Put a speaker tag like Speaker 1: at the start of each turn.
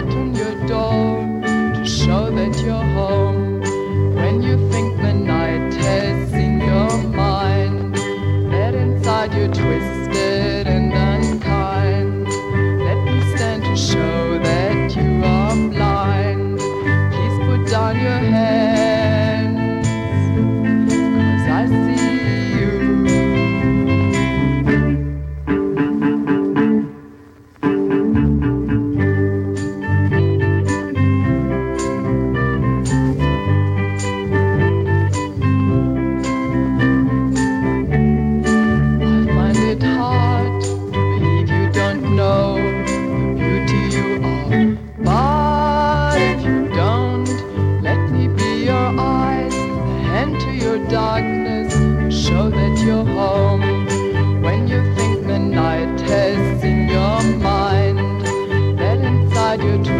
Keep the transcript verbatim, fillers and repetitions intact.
Speaker 1: light on your door to show that you're home. When you think the night has seen your mind, that inside you're twisted and unkind. Let me stand to show that you are blind. Please put down your hands, 'cause I see you. Darkness, show that you're home. When you think the night has seen your mind, that inside you're